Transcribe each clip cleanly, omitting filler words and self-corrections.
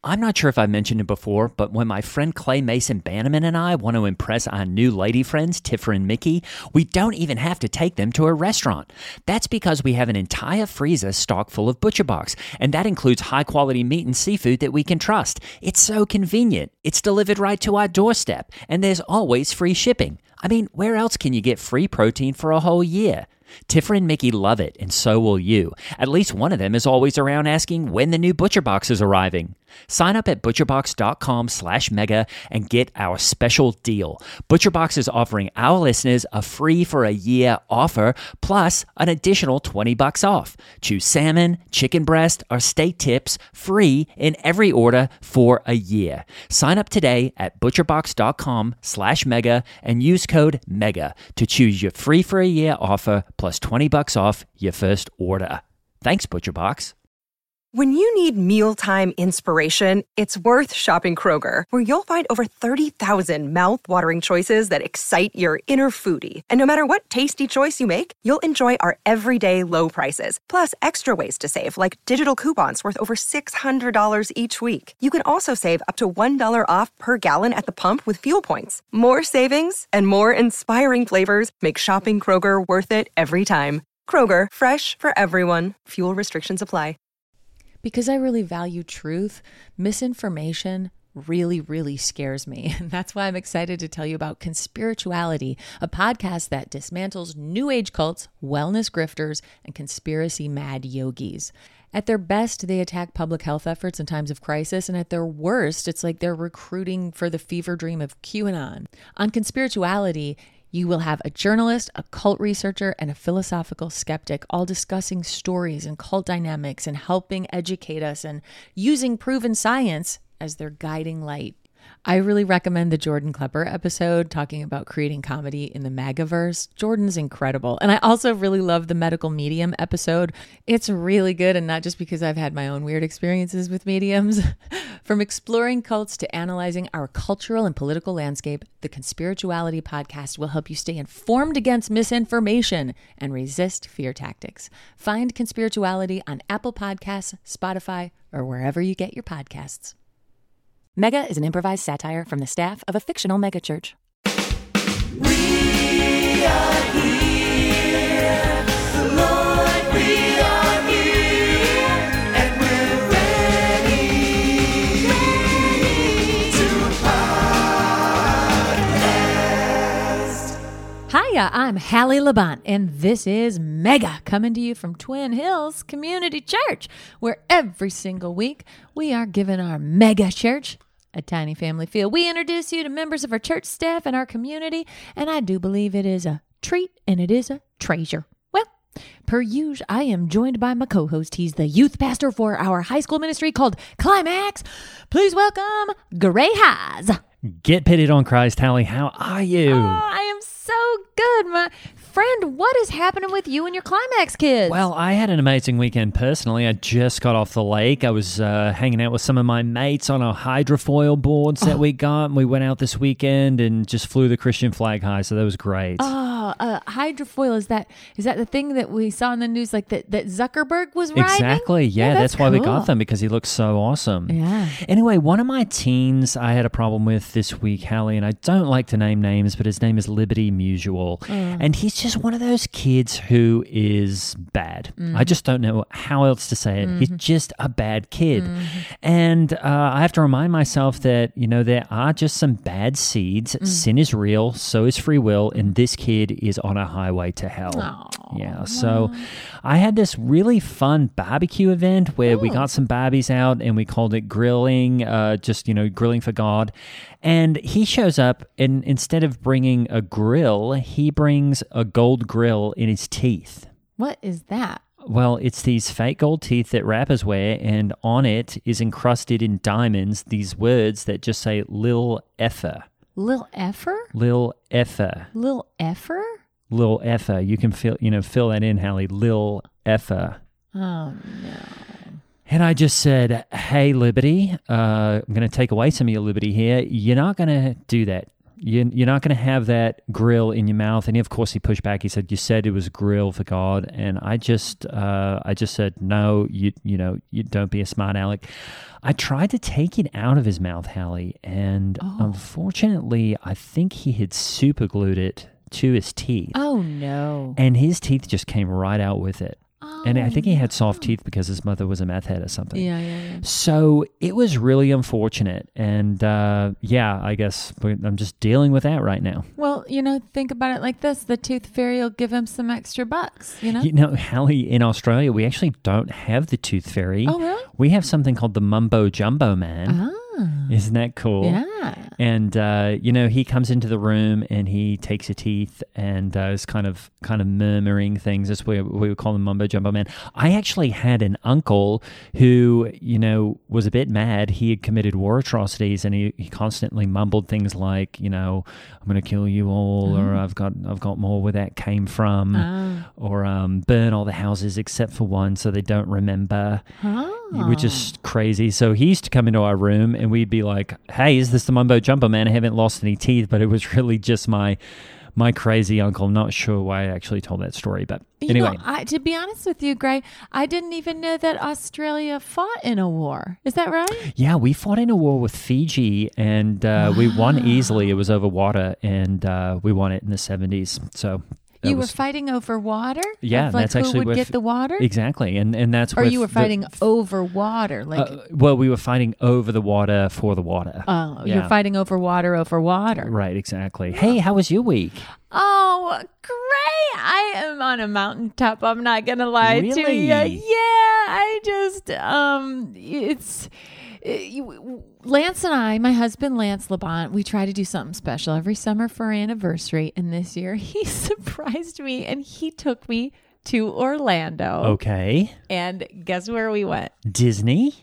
I'm not sure if I mentioned it before, but when my friend Clay Mason Bannerman and I want to impress our new lady friends, Tiffer and Mickey, we don't even have to take them to a restaurant. That's because we have an entire freezer stocked full of ButcherBox, and that includes high-quality meat and seafood that we can trust. It's so convenient. It's delivered right to our doorstep, and there's always free shipping. I mean, where else can you get free protein for a whole year? Tiffer and Mickey love it, and so will you. At least one of them is always around asking when the new ButcherBox is arriving. Sign up at butcherbox.com/mega and get our special deal. ButcherBox is offering our listeners a free for a year offer plus an additional $20 off. Choose salmon, chicken breast, or steak tips free in every order for a year. Sign up today at butcherbox.com/mega and use code MEGA to choose your free for a year offer plus $20 off your first order. Thanks, ButcherBox. When you need mealtime inspiration, it's worth shopping Kroger, where you'll find over 30,000 mouth-watering choices that excite your inner foodie. And no matter what tasty choice you make, you'll enjoy our everyday low prices, plus extra ways to save, like digital coupons worth over $600 each week. You can also save up to $1 off per gallon at the pump with fuel points. More savings and more inspiring flavors make shopping Kroger worth it every time. Kroger, fresh for everyone. Fuel restrictions apply. Because I really value truth, misinformation really, really scares me. And that's why I'm excited to tell you about Conspirituality, a podcast that dismantles New Age cults, wellness grifters, and conspiracy-mad yogis. At their best, they attack public health efforts in times of crisis, and at their worst, it's like they're recruiting for the fever dream of QAnon. On Conspirituality, you will have a journalist, a cult researcher, and a philosophical skeptic all discussing stories and cult dynamics and helping educate us and using proven science as their guiding light. I really recommend the Jordan Klepper episode talking about creating comedy in the MAGAverse. Jordan's incredible. And I also really love the medical medium episode. It's really good, and not just because I've had my own weird experiences with mediums. From exploring cults to analyzing our cultural and political landscape, the Conspirituality podcast will help you stay informed against misinformation and resist fear tactics. Find Conspirituality on Apple Podcasts, Spotify, or wherever you get your podcasts. Mega is an improvised satire from the staff of a fictional megachurch. We are here, the Lord, we are here, and we're ready to podcast. Hiya, I'm Hallie Labont, and this is Mega, coming to you from Twin Hills Community Church, where every single week we are giving our mega church a tiny family feel. We introduce you to members of our church staff and our community, and I do believe it is a treat and it is a treasure. Well, per usual, I am joined by my co-host. He's the youth pastor for our high school ministry called Climax. Please welcome Gray Haas. Get pitted on Christ, Hallie. How are you? Oh, I am so good, my friend. What is happening with you and your Climax kids? Well, I had an amazing weekend personally. I just got off the lake. I was hanging out with some of my mates on our hydrofoil boards that we got. And we went out this weekend and just flew the Christian flag high, so that was great. Hydrofoil, is that the thing that we saw in the news, like that Zuckerberg was riding? Exactly. Yeah, that's why we got cool. them, because he looks so awesome. Yeah. Anyway, one of my teens I had a problem with this week, Hallie, and I don't like to name names, but his name is Liberty Mutual. And he's just one of those kids who is bad. I just don't know how else to say it. He's just a bad kid. And I have to remind myself that, there are just some bad seeds. Sin is real, so is free will, and this kid is on a highway to hell. Aww. Yeah, so I had this really fun barbecue event where we got some barbies out and we called it grilling, grilling for God. And he shows up, and instead of bringing a grill, he brings a gold grill in his teeth. What is that? Well, it's these fake gold teeth that rappers wear, and on it is encrusted in diamonds these words that just say Lil Effer. Lil Effer? Lil Effer. Lil Effer? Lil Effer. You can fill that in, Hallie. Lil Effer. Oh, no. And I just said, hey, Liberty, I'm going to take away some of your liberty here. You're not going to do that. you're not going to have that grill in your mouth. And of course, he pushed back. He said, "You said it was a grill for God," and I just said, "No, you don't be a smart aleck." I tried to take it out of his mouth, Hallie, and unfortunately, I think he had super glued it to his teeth. Oh no! And his teeth just came right out with it. And I think he had soft teeth because his mother was a meth head or something. Yeah. So it was really unfortunate. And I guess I'm just dealing with that right now. Well, think about it like this. The tooth fairy will give him some extra bucks, Hallie, in Australia, we actually don't have the tooth fairy. Oh, really? We have something called the Mumbo Jumbo Man. Isn't that cool? Yeah. And he comes into the room and he takes your teeth and is kind of murmuring things. That's what we would call him, Mumbo Jumbo Man. I actually had an uncle who was a bit mad. He had committed war atrocities and he constantly mumbled things like I'm going to kill you all, or I've got more where that came from, or burn all the houses except for one so they don't remember. Which is crazy. So he used to come into our room and we'd be like, "Hey, is this the Mumbo Jumbo Man? I haven't lost any teeth." But it was really just my crazy uncle. Not sure why I actually told that story, but anyway. To be honest with you, Gray, I didn't even know that Australia fought in a war. Is that right? Yeah, we fought in a war with Fiji and we won easily. It was over water and we won it in the 70s. So you were fighting over water? Yeah, that's actually who would get the water? Exactly, and that's. Or you were fighting over water, well, we were fighting over the water for the water. Oh, yeah. You're fighting over water, Right, exactly. Hey, how was your week? Oh, great! I am on a mountaintop. I'm not gonna lie to you. Yeah, I just Lance and I, my husband Lance Labont, we try to do something special every summer for our anniversary. And this year he surprised me and he took me to Orlando. Okay. And guess where we went? Disney?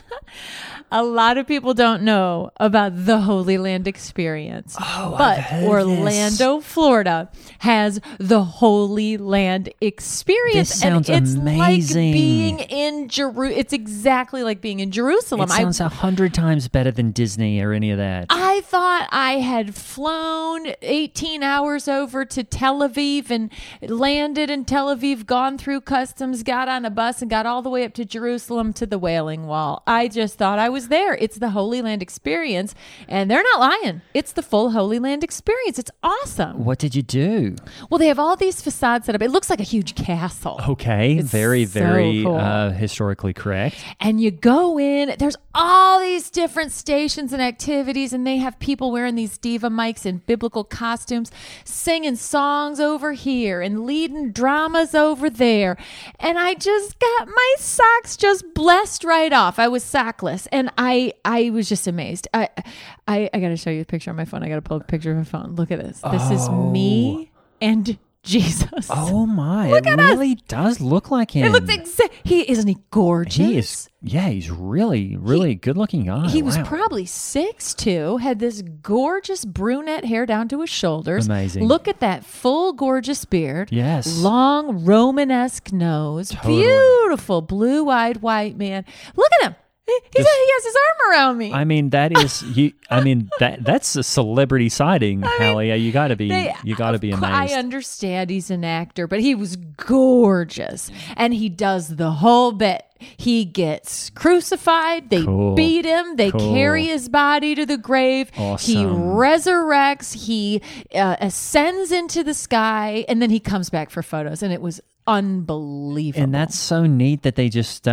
A lot of people don't know about the Holy Land Experience. But Orlando, Florida has the Holy Land Experience. This sounds amazing. Like being in Jerusalem. It's exactly like being in Jerusalem. It sounds 100 times better than Disney or any of that. I thought I had flown 18 hours over to Tel Aviv and landed in Tel Aviv, gone through customs, got on a bus and got all the way up to Jerusalem to the Wailing Wall. I just thought I was there. It's the Holy Land Experience, and they're not lying. It's the full Holy Land Experience. It's awesome. What did you do? Well, they have all these facades set up. It looks like a huge castle. Okay, it's very, so very cool. Historically correct. And you go in, there's all these different stations and activities, and they have people wearing these diva mics in biblical costumes, singing songs over here and leading dramas over there. And I just got my socks just blessed right off. I was sockless, and I was just amazed. I got to show you a picture on my phone. I got to pull a picture of my phone. Look at this. This is me and Jesus. Oh my! Look it at really does look like him. It looks isn't he gorgeous? He is. Yeah, he's really, really good-looking guy. He was probably 6'2", had this gorgeous brunette hair down to his shoulders. Amazing. Look at that full gorgeous beard. Yes. Long Romanesque nose. Totally. Beautiful blue-eyed white man. Look at him. He has his arm around me. I mean, that is you. I mean, that's a celebrity sighting, Hallie. You got to be amazed. I understand he's an actor, but he was gorgeous, and he does the whole bit. He gets crucified. They beat him. They carry his body to the grave. Awesome. He resurrects. He ascends into the sky, and then he comes back for photos, and it was unbelievable. And that's so neat that they just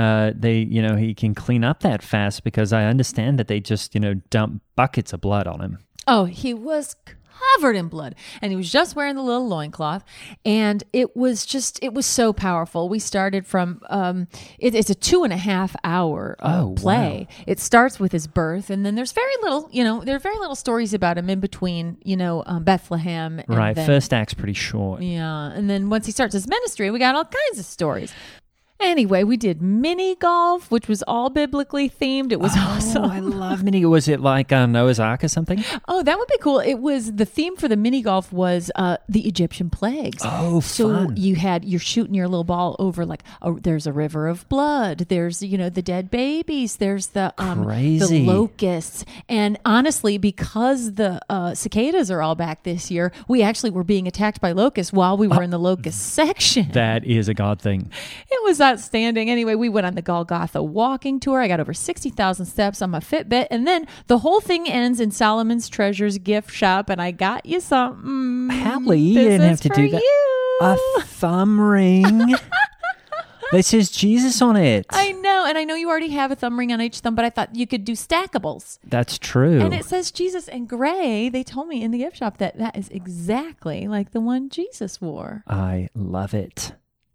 he can clean up that fast, because I understand that they just dump buckets of blood on him. Oh, he was covered in blood, and he was just wearing the little loincloth, and it was so powerful. We started from it's a 2.5 hour play. Wow. It starts with his birth, and then there's very little stories about him in between, Bethlehem. Right. Then, first act's pretty short. yeah, and then once he starts his ministry, we got all kinds of stories. Anyway, we did mini golf, which was all biblically themed. It was awesome. I love mini. Was it like Noah's Ark or something? Oh, that would be cool. It was, the theme for the mini golf was the Egyptian plagues. Oh, so fun. you're shooting your little ball over like there's a river of blood. There's the dead babies. There's the Crazy. locusts. And honestly, because the cicadas are all back this year, we actually were being attacked by locusts while we were in the locust section. That is a God thing. It was outstanding. Anyway, we went on the Golgotha walking tour. I got over 60,000 steps on my Fitbit. And then the whole thing ends in Solomon's Treasures gift shop. And I got you something. Hallie, you didn't have to do that. You. A thumb ring. That says Jesus on it. I know. And I know you already have a thumb ring on each thumb, but I thought you could do stackables. That's true. And it says Jesus in gray. They told me in the gift shop that is exactly like the one Jesus wore. I love it.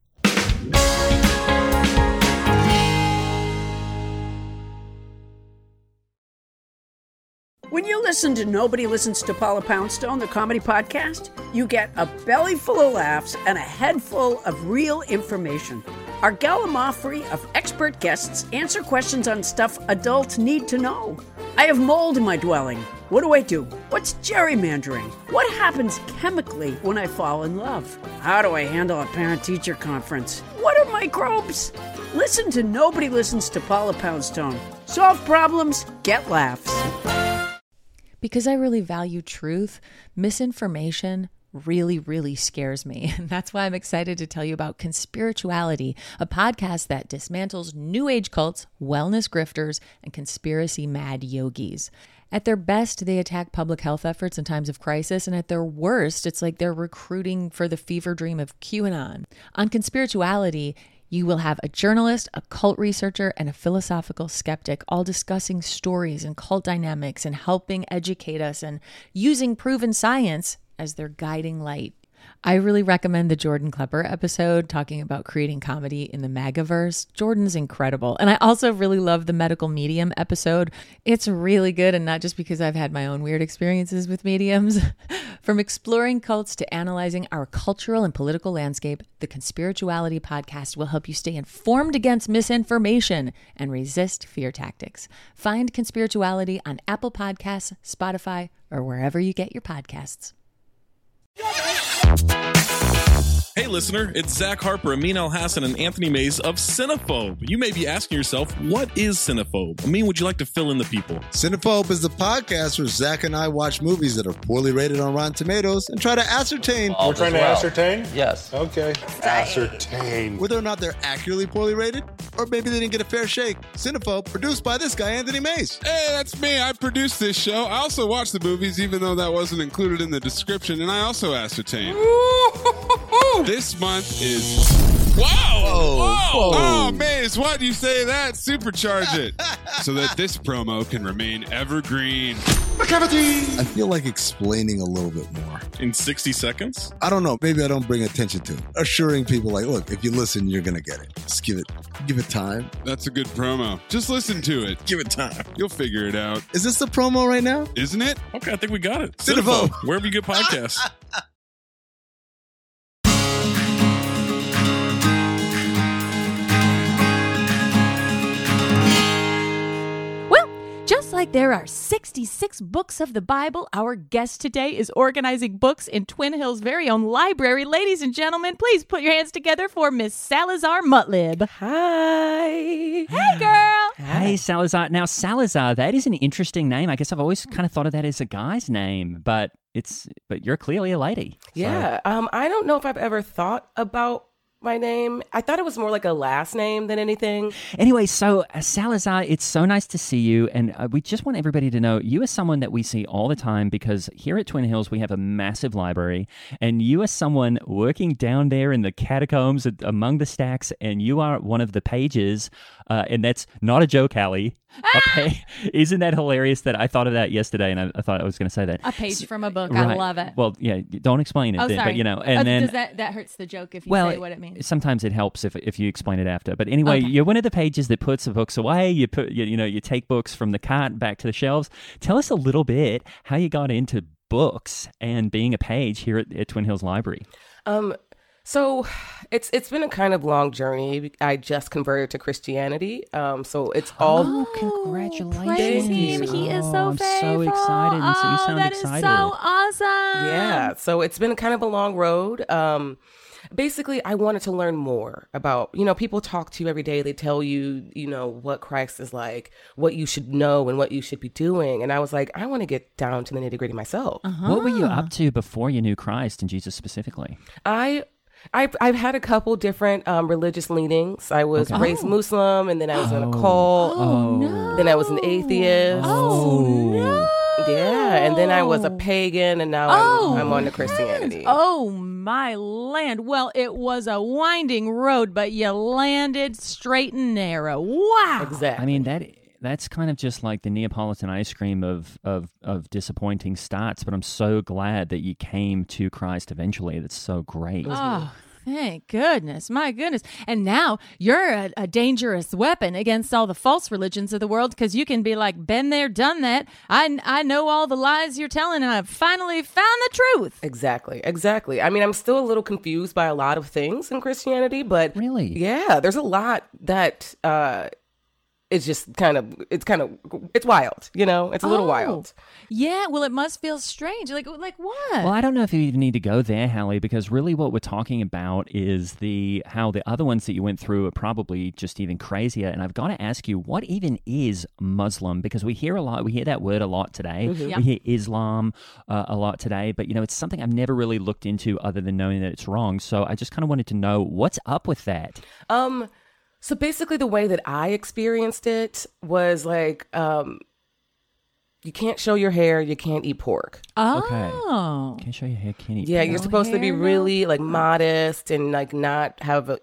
When you listen to Nobody Listens to Paula Poundstone, the comedy podcast, you get a belly full of laughs and a head full of real information. Our gallimaufry of expert guests answer questions on stuff adults need to know. I have mold in my dwelling. What do I do? What's gerrymandering? What happens chemically when I fall in love? How do I handle a parent-teacher conference? What are microbes? Listen to Nobody Listens to Paula Poundstone. Solve problems, get laughs. Because I really value truth, misinformation really, really scares me. And that's why I'm excited to tell you about Conspirituality, a podcast that dismantles New Age cults, wellness grifters, and conspiracy mad yogis. At their best, they attack public health efforts in times of crisis, and at their worst, it's like they're recruiting for the fever dream of QAnon. On Conspirituality, you will have a journalist, a cult researcher, and a philosophical skeptic all discussing stories and cult dynamics and helping educate us and using proven science as their guiding light. I really recommend the Jordan Klepper episode talking about creating comedy in the MAGAverse. Jordan's incredible. And I also really love the medical medium episode. It's really good, and not just because I've had my own weird experiences with mediums. From exploring cults to analyzing our cultural and political landscape, the Conspirituality podcast will help you stay informed against misinformation and resist fear tactics. Find Conspirituality on Apple Podcasts, Spotify, or wherever you get your podcasts. Hey listener, it's Zach Harper, Amin Al-Hassan, and Anthony Mays of Cinephobe. You may be asking yourself, what is Cinephobe? Amin, would you like to fill in the people? Cinephobe is the podcast where Zach and I watch movies that are poorly rated on Rotten Tomatoes and try to ascertain We're trying to ascertain? Yes. Okay. Ascertain. whether or not they're accurately poorly rated, or maybe they didn't get a fair shake. Cinephobe, produced by this guy, Anthony Mays. Hey, that's me. I produced this show. I also watch the movies, even though that wasn't included in the description, and I also ascertain. This month is... Wow! Whoa. Oh, Maze, why do you say that? Supercharge it so that this promo can remain evergreen. I feel like explaining a little bit more. In 60 seconds? I don't know. Maybe I don't bring attention to it. Assuring people like, look, if you listen, you're going to get it. Just give it time. That's a good promo. Just listen to it. Give it time. You'll figure it out. Is this the promo right now? Isn't it? Okay, I think we got it. Cinephobe. Wherever you get podcasts. Just like there are 66 books of the Bible, our guest today is organizing books in Twin Hills' very own library. Ladies and gentlemen, please put your hands together for Miss Salazar Mutlib. Hi. Hey, girl. Hey, Salazar. Now, Salazar, that is an interesting name. I guess I've always kind of thought of that as a guy's name, but you're clearly a lady. Yeah. I don't know if I've ever thought about my name. I thought it was more like a last name than anything. Anyway, so Salazar, it's so nice to see you, and we just want everybody to know you are someone that we see all the time because here at Twin Hills we have a massive library, and you are someone working down there in the catacombs among the stacks, and you are one of the pages, and that's not a joke, Hallie. Okay. Isn't that hilarious that I thought of that yesterday, and I thought I was going to say that. A page from a book. Right. I love it. Well, yeah, don't explain it. Oh, then, sorry. But, and then... Does that hurts the joke if you say what it means? Sometimes it helps if you explain it after. But anyway, You're one of the pages that puts the books away. You put you take books from the cart back to the shelves. Tell us a little bit how you got into books and being a page here at Twin Hills Library. So it's been a kind of long journey. I just converted to Christianity. So it's all Congratulations. Praise him. He is so I'm faithful. so excited. And so you sound that excited. is so awesome. Yeah, so it's been kind of a long road. Basically, I wanted to learn more about, people talk to you every day. They tell you, what Christ is like, what you should know and what you should be doing. And I was like, I want to get down to the nitty gritty myself. What were you up to before you knew Christ and Jesus specifically? I've had a couple different religious leanings. I was raised Muslim, and then I was in a cult. Oh, no. Then I was an atheist. Oh, no. Yeah, and then I was a pagan, and now I'm on to Christianity. Oh, my land. Well, it was a winding road, but you landed straight and narrow. Wow. Exactly. I mean, that's kind of just like the Neapolitan ice cream of disappointing starts, but I'm so glad that you came to Christ eventually. That's so great. Oh, thank goodness. My goodness. And now you're a dangerous weapon against all the false religions of the world, because you can be like, been there, done that. I know all the lies you're telling, and I've finally found the truth. Exactly. I mean, I'm still a little confused by a lot of things in Christianity, but Really? yeah, there's a lot that it's just it's wild, it's a little wild. Yeah, well, it must feel strange. Like what? Well, I don't know if you even need to go there, Hallie, because really what we're talking about is how the other ones that you went through are probably just even crazier. And I've got to ask you, what even is Muslim? Because we hear that word a lot today. Yep. We hear Islam a lot today, but it's something I've never really looked into other than knowing that it's wrong. So I just kind of wanted to know what's up with that. So basically the way that I experienced it was like, you can't show your hair, you can't eat pork. Oh. Can't show your hair, can't eat. Yeah, pork. you're supposed to be really like modest and like not have,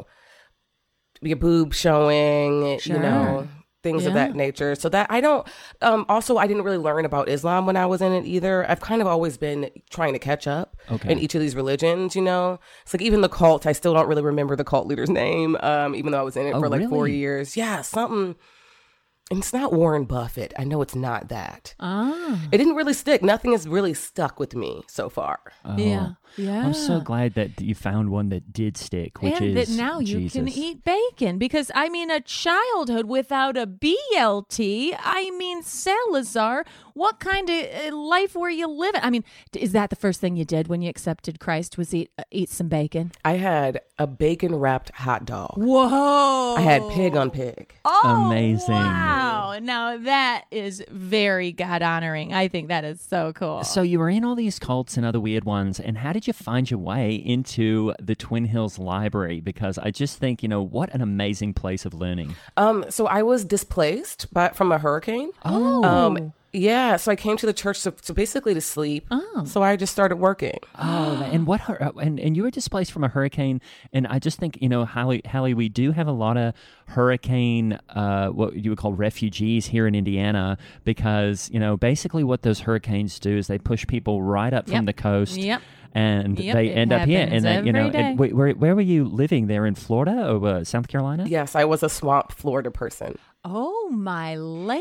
your boob showing, Sure. things of Yeah. that nature. So that I don't, also I didn't really learn about Islam when I was in it either. I've kind of always been trying to catch up in each of these religions, It's like even the cult, I still don't really remember the cult leader's name, even though I was in it for like 4 really? years. Yeah, something. And it's not Warren Buffett. I know it's not that. Ah. It didn't really stick. Nothing has really stuck with me so far. Oh. Yeah. I'm so glad that you found one that did stick, which and is that now you Jesus. can eat bacon, because I mean, a childhood without a BLT. I mean, Salazar, what kind of life were you living? I mean, is that the first thing you did when you accepted Christ, was eat some bacon? I had a bacon wrapped hot dog. Whoa! I had pig on pig. Oh, Amazing. Wow! Now that is very God honoring. I think that is so cool. So you were in all these cults and other weird ones, and how did you find your way into the Twin Hills Library? Because I just think, what an amazing place of learning. So I was displaced from a hurricane. Oh. Yeah, so I came to the church so basically to sleep. Oh. So I just started working. Oh, and and you were displaced from a hurricane, and I just think, Hallie, we do have a lot of hurricane, what you would call refugees here in Indiana, because, basically what those hurricanes do is they push people right up from the coast. Yep. And Yep, they it end up here, and happens then every day. and where were you living there in Florida or South Carolina? Yes, I was a swamp Florida person. Oh, my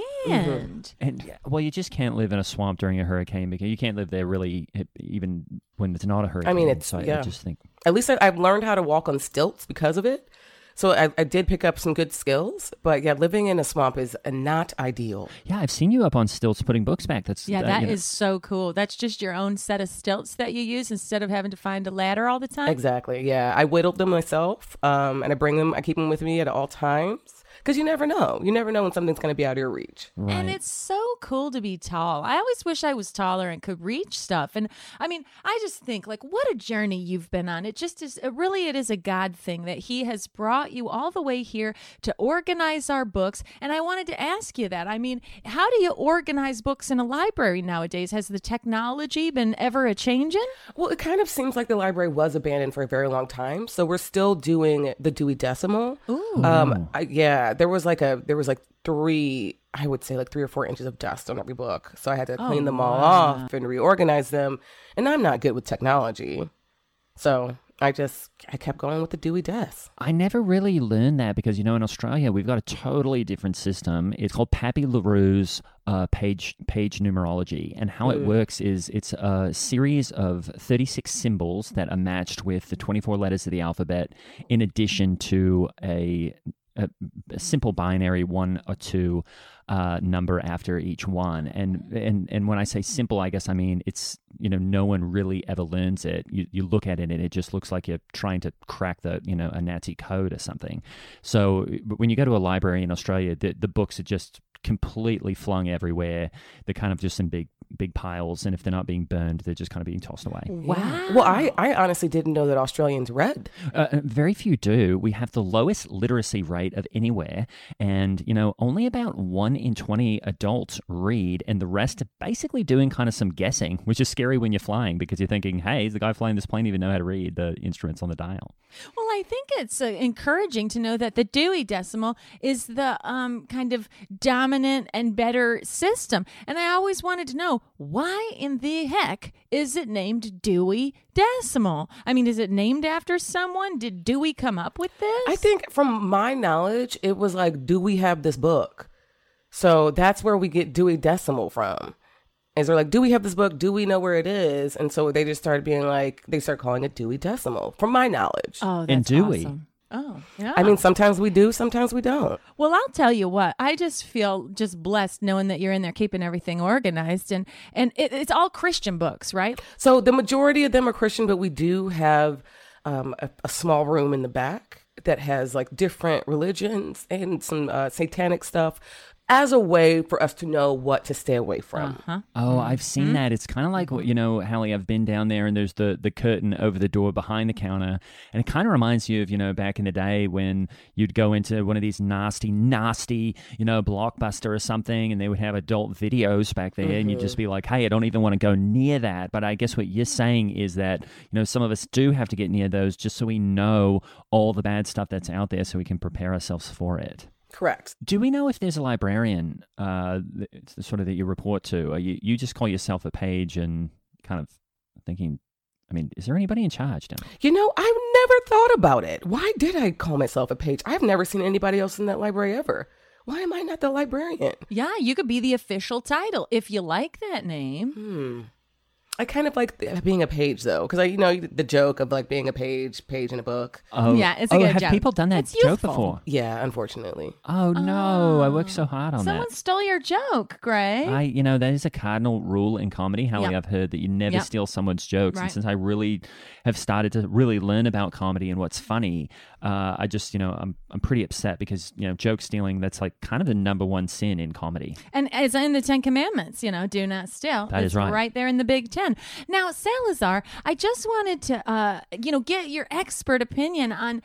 land. And well, you just can't live in a swamp during a hurricane, because you can't live there really, even when it's not a hurricane. I mean, it's, so yeah. I just think. At least I've learned how to walk on stilts because of it. So I did pick up some good skills, but yeah, living in a swamp is not ideal. Yeah, I've seen you up on stilts putting books back. That's That is so cool. That's just your own set of stilts that you use instead of having to find a ladder all the time. Exactly. Yeah, I whittled them myself, and I keep them with me at all times. Because you never know. You never know when something's going to be out of your reach. Right. And it's so cool to be tall. I always wish I was taller and could reach stuff. And I mean, I just think, like, what a journey you've been on. It just is, it is a God thing that he has brought you all the way here to organize our books. And I wanted to ask you that. I mean, how do you organize books in a library nowadays? Has the technology been ever a-changing? Well, it kind of seems like the library was abandoned for a very long time. So we're still doing the Dewey Decimal. Ooh. There was like 3 or 4 inches of dust on every book. So I had to clean them all off and reorganize them. And I'm not good with technology. So I kept going with the Dewey Death. I never really learned that because, in Australia, we've got a totally different system. It's called Pappy LaRue's page numerology. And how it works is it's a series of 36 symbols that are matched with the 24 letters of the alphabet, in addition to a simple binary 1 or 2 number after each one. And when I say simple, I guess I mean it's, no one really ever learns it. You look at it and it just looks like you're trying to crack a Nazi code or something. So when you go to a library in Australia, the books are just completely flung everywhere. They're kind of just in big piles, and if they're not being burned, they're just kind of being tossed away. Wow. Well, I honestly didn't know that Australians read. Very few do. We have the lowest literacy rate of anywhere, and only about 1 in 20 adults read, and the rest are basically doing kind of some guessing, which is scary when you're flying because you're thinking, hey, does the guy flying this plane even know how to read the instruments on the dial? Well, I think it's encouraging to know that the Dewey Decimal is the kind of dominant and better system. And I always wanted to know, why in the heck is it named Dewey Decimal? I mean, is it named after someone? Did Dewey come up with this? I think from my knowledge, it was like, do we have this book? So that's where we get Dewey Decimal from. Is they're like, do we have this book? Do we know where it is? And so they just started being like, they started calling it Dewey Decimal, from my knowledge. Oh, that's and Dewey. awesome. Oh, yeah. I mean, sometimes we do, sometimes we don't. Well, I'll tell you what, I just feel just blessed knowing that you're in there keeping everything organized. And it's all Christian books, right? So the majority of them are Christian, but we do have a small room in the back that has like different religions and some satanic stuff, as a way for us to know what to stay away from. Uh-huh. Oh, I've seen that. It's kind of like, Hallie, I've been down there and there's the curtain over the door behind the counter. And it kind of reminds you of, back in the day when you'd go into one of these nasty, Blockbuster or something, and they would have adult videos back there. And you'd just be like, hey, I don't even want to go near that. But I guess what you're saying is that, some of us do have to get near those just so we know all the bad stuff that's out there so we can prepare ourselves for it. Correct. Do we know if there's a librarian sort of that you report to? Or you just call yourself a page and kind of thinking, I mean, is there anybody in charge down there? I've never thought about it. Why did I call myself a page? I've never seen anybody else in that library ever. Why am I not the librarian? Yeah, you could be the official title if you like that name. I kind of like being a page, though, because the joke of like being a page in a book. Oh, yeah, it's a good have joke. people done that It's joke youthful. before? Yeah, unfortunately. Oh, no. I worked so hard on Someone that. stole your joke, Gray. That is a cardinal rule in comedy, Hallie. Yep. I've heard that you never Yep. steal someone's jokes. Right. And since I really have started to really learn about comedy and what's funny, I just, I'm pretty upset because, joke stealing, that's like kind of the number one sin in comedy. And as in the 10 Commandments, do not steal. That is right. Right there in the Big 10. Now, Salazar, I just wanted to, get your expert opinion on,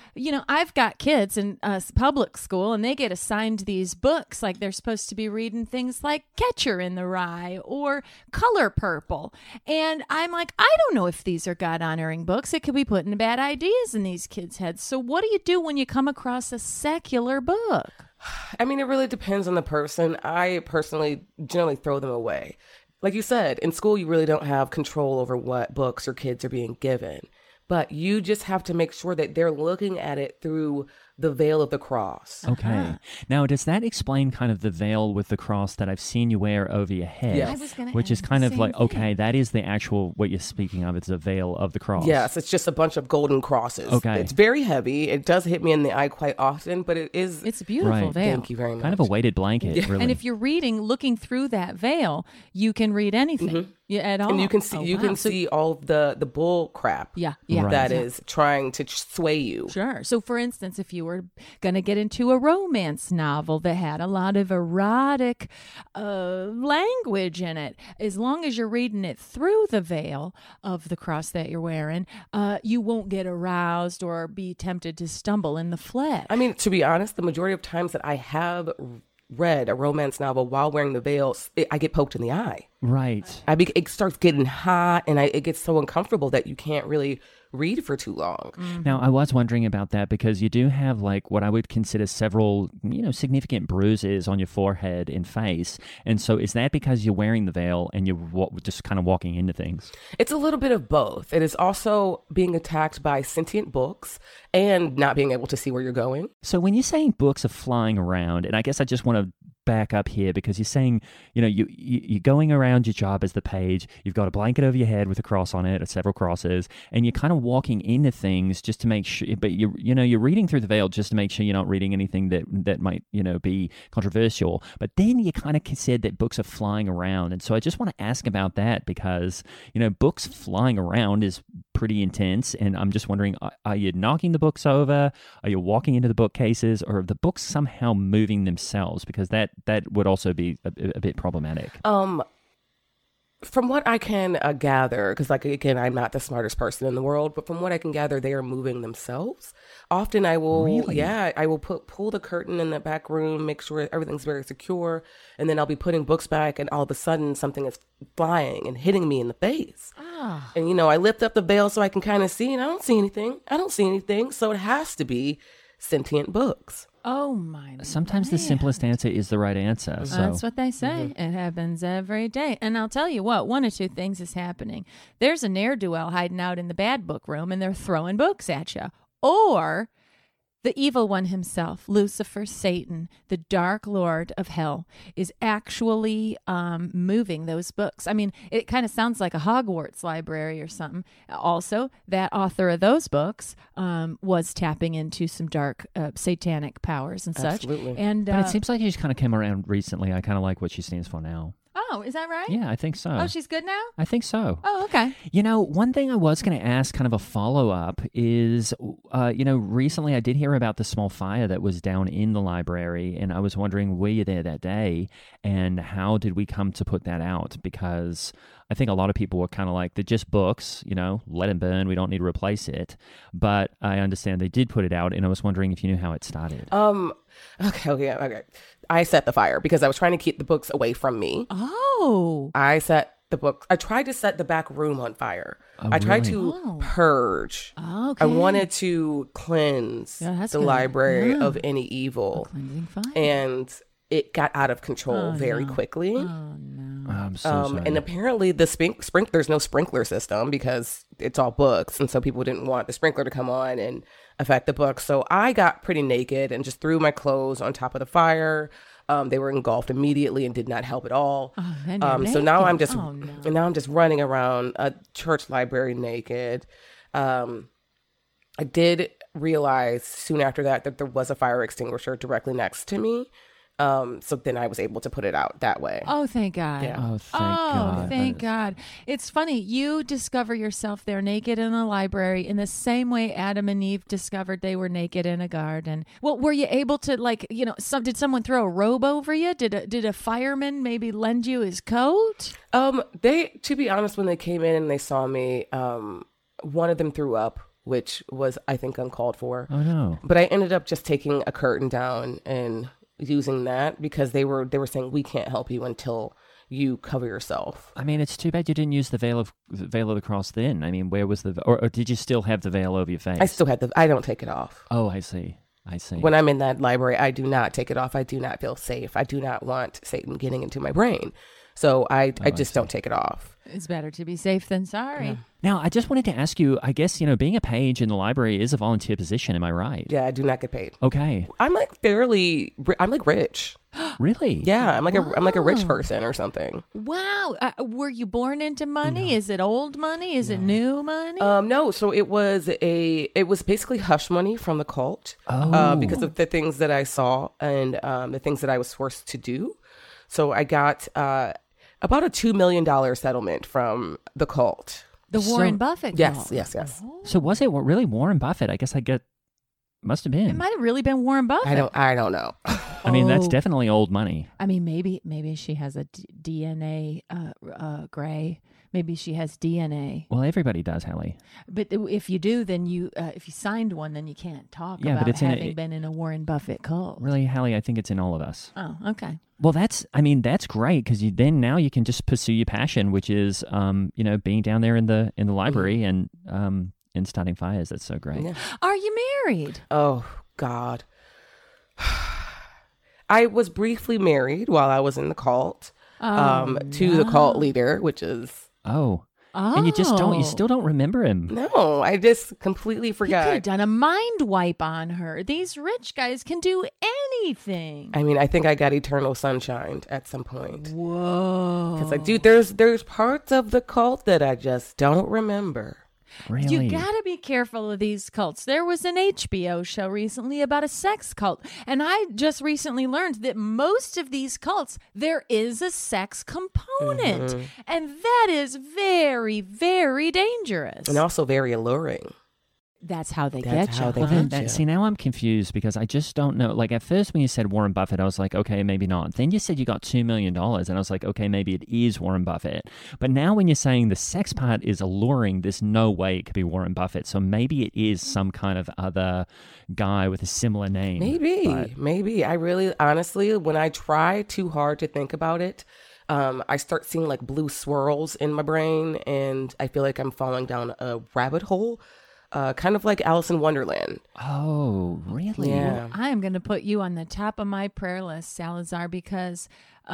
I've got kids in public school and they get assigned these books, like they're supposed to be reading things like Catcher in the Rye or Color Purple. And I'm like, I don't know if these are God-honoring books. It could be putting bad ideas in these kids' heads. So what do you do when you come across a secular book? I mean, it really depends on the person. I personally generally throw them away. Like you said, in school, you really don't have control over what books your kids are being given. But you just have to make sure that they're looking at it through the veil of the cross. Okay. Now, does that explain kind of the veil with the cross that I've seen you wear over your head? Yes. I was gonna Which ask is kind the of same like, thing. okay, that is the actual, what you're speaking of. It's a veil of the cross. Yes, it's just a bunch of golden crosses. Okay. It's very heavy. It does hit me in the eye quite often, but it is... It's a beautiful Right. veil. Thank you very much. Kind of a weighted blanket, really. And if you're looking through that veil, you can read anything at all. And you can see So- see all of the bull crap Yeah. Right. that is trying to sway you. Sure. So, for instance, if you were going to get into a romance novel that had a lot of erotic language in it, as long as you're reading it through the veil of the cross that you're wearing, you won't get aroused or be tempted to stumble in the flesh. I mean, to be honest, the majority of times that I have read a romance novel while wearing the veil, I get poked in the eye. Right. It starts getting hot, and it gets so uncomfortable that you can't really read for too long. Now, I was wondering about that because you do have like what I would consider several, significant bruises on your forehead and face. And so is that because you're wearing the veil and you're just kind of walking into things? It's a little bit of both. It is also being attacked by sentient books and not being able to see where you're going. So when you're saying books are flying around, and I guess I just want to back up here because you're saying, you're going around your job as the page, you've got a blanket over your head with a cross on it, or several crosses, and you're kind of walking into things just to make sure, but you're reading through the veil just to make sure you're not reading anything that might, be controversial. But then you kind of said that books are flying around. And so I just want to ask about that because, books flying around is pretty intense. And I'm just wondering, are you knocking the books over? Are you walking into the bookcases? Or are the books somehow moving themselves? Because that would also be a bit problematic. From what I can gather, because again, I'm not the smartest person in the world, but from what I can gather, they are moving themselves. Often I will, I will pull the curtain in the back room, make sure everything's very secure, and then I'll be putting books back, and all of a sudden something is flying and hitting me in the face. And I lift up the veil so I can kind of see, and I don't see anything. So it has to be sentient books. Oh my! Sometimes the simplest answer is the right answer. So. That's what they say. It happens every day. And I'll tell you what, one of two things is happening. There's a ne'er-do-well hiding out in the bad book room, and they're throwing books at you. Or the evil one himself, Lucifer, Satan, the dark lord of hell, is actually moving those books. I mean, it kind of sounds like a Hogwarts library or something. Also, that author of those books was tapping into some dark satanic powers and such. Absolutely. But it seems like she's kind of come around recently. I kind of like what she stands for now. Oh, is that right? Yeah, I think so. Oh, she's good now? I think so. Oh, okay. One thing I was going to ask, kind of a follow-up, is, recently I did hear about the small fire that was down in the library, and I was wondering, were you there that day, and how did we come to put that out? Because I think a lot of people were kind of like, they're just books, let them burn, we don't need to replace it. But I understand they did put it out, and I was wondering if you knew how it started. Okay. I set the fire because I was trying to keep the books away from me. Oh. I tried to set the back room on fire. Oh, I tried really? to purge. Okay. I wanted to cleanse the good. library Yeah. of any evil. Cleansing fire. And it got out of control very quickly. Oh, no. I'm so sorry. And apparently there's no sprinkler system because it's all books. And so people didn't want the sprinkler to come on and affect the books. So I got pretty naked and just threw my clothes on top of the fire. They were engulfed immediately and did not help at all. Oh, So now I'm just naked. now I'm just running around a church library naked. I did realize soon after that there was a fire extinguisher directly next to me. So then I was able to put it out that way. Oh, thank God. Yeah. Oh, thank God. Thank God. It's funny. You discover yourself there naked in a library in the same way Adam and Eve discovered they were naked in a garden. Well, were you able to, did someone throw a robe over you? Did a fireman maybe lend you his coat? To be honest, when they came in and they saw me, one of them threw up, which was, I think, uncalled for. Oh, no. But I ended up just taking a curtain down and using that because they were saying we can't help you until you cover yourself. I mean, it's too bad you didn't use the veil of the cross then. I mean, where was or did you still have the veil over your face? I still had I don't take it off. Oh, I see. When I'm in that library, I do not take it off. I do not feel safe. I do not want Satan getting into my brain. So I just don't take it off. It's better to be safe than sorry. Yeah. Now, I just wanted to ask you, I guess, being a page in the library is a volunteer position. Am I right? Yeah, I do not get paid. Okay. I'm rich. Really? Yeah, I'm like a rich person or something. Wow. Were you born into money? No. Is it old money? Is it new money? No. So it was basically hush money from the cult because of the things that I saw and the things that I was forced to do. So I got about a $2 million settlement from the cult. The Warren Buffett cult. Yes. Oh. So was it really Warren Buffett? I guess must have been. It might have really been Warren Buffett. I don't know. I mean, that's definitely old money. I mean, maybe she has a DNA gray. Maybe she has DNA. Well, everybody does, Hallie. But if you do, then if you signed one, then you can't talk Yeah, about but it's having been in a Warren Buffett cult. Really, Hallie, I think it's in all of us. Oh, okay. Well, that's great because now you can just pursue your passion, which is, being down there in the library and starting fires. That's so great. Yeah. Are you married? Oh, God. I was briefly married while I was in the cult to the cult leader, which is... Oh. And you still don't remember him. No, I just completely You forgot. could have done a mind wipe on her. These rich guys can do anything. I mean, I think I got eternal sunshine at some point. Whoa. Because there's parts of the cult that I just don't remember. Really? You gotta be careful of these cults. There was an HBO show recently about a sex cult, and I just recently learned that most of these cults, there is a sex component, and that is very, very dangerous. And also very alluring. That's how they That's get how you. they huh? get you. See, now I'm confused because I just don't know. Like, at first when you said Warren Buffett, I was like, okay, maybe not. Then you said you got $2 million, and I was like, okay, maybe it is Warren Buffett. But now when you're saying the sex part is alluring, there's no way it could be Warren Buffett. So maybe it is some kind of other guy with a similar name. Maybe. I really, honestly, when I try too hard to think about it, I start seeing like blue swirls in my brain, and I feel like I'm falling down a rabbit hole. Kind of like Alice in Wonderland. Oh, really? Yeah. I am going to put you on the top of my prayer list, Salazar, because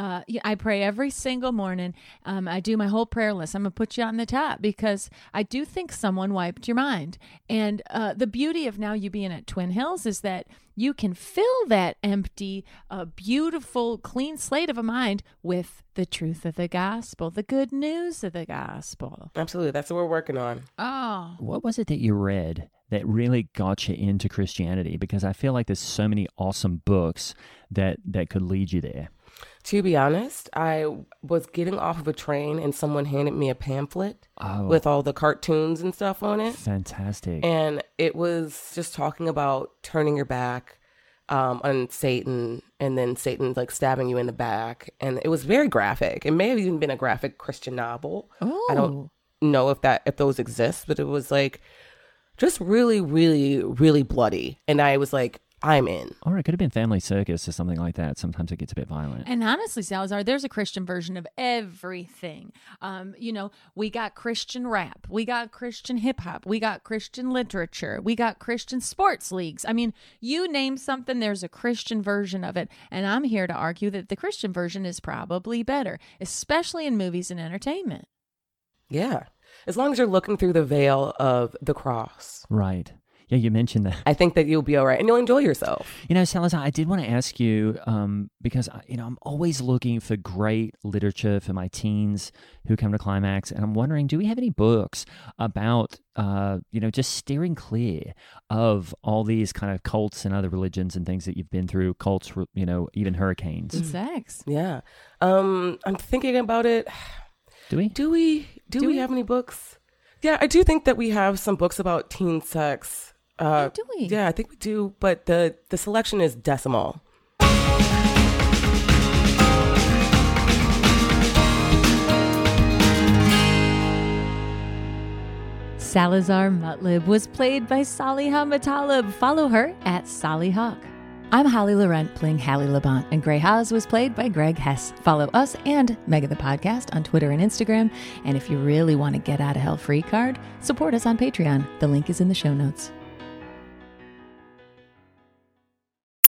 I pray every single morning. I do my whole prayer list. I'm going to put you on the top because I do think someone wiped your mind. And the beauty of now you being at Twin Hills is that you can fill that empty, beautiful, clean slate of a mind with the truth of the gospel, the good news of the gospel. Absolutely. That's what we're working on. Oh. What was it that you read that really got you into Christianity? Because I feel like there's so many awesome books that could lead you there. To be honest, I was getting off of a train and someone handed me a pamphlet with all the cartoons and stuff on it. Fantastic. And it was just talking about turning your back on Satan, and then Satan like stabbing you in the back. And it was very graphic. It may have even been a graphic Christian novel. Oh. I don't know if those exist, but it was like just really, really, really bloody. And I was like, I'm in. Or it could have been Family Circus or something like that. Sometimes it gets a bit violent. And honestly, Salazar, there's a Christian version of everything. We got Christian rap, we got Christian hip hop, we got Christian literature, we got Christian sports leagues. I mean, you name something, there's a Christian version of it. And I'm here to argue that the Christian version is probably better, especially in movies and entertainment. Yeah. As long as you're looking through the veil of the cross. Right. Yeah, you mentioned that. I think that you'll be all right and you'll enjoy yourself. Salazar, I did want to ask you, because, I'm always looking for great literature for my teens who come to Climax. And I'm wondering, do we have any books about, just steering clear of all these kind of cults and other religions and things that you've been through, cults, even hurricanes? Sex. Yeah. I'm thinking about it. Do we? Do we have any books? Yeah, I do think that we have some books about teen sex. Do we? Yeah, I think we do, but the selection is decimal. Salazar Mutlib was played by Saliha Matalib. Follow her at Sally Hawk. I'm Holly Laurent playing Hallie Labont, and Gray Haas was played by Greg Hess. Follow us and Mega the Podcast on Twitter and Instagram. And if you really want to get out of hell free card, support us on Patreon. The link is in the show notes.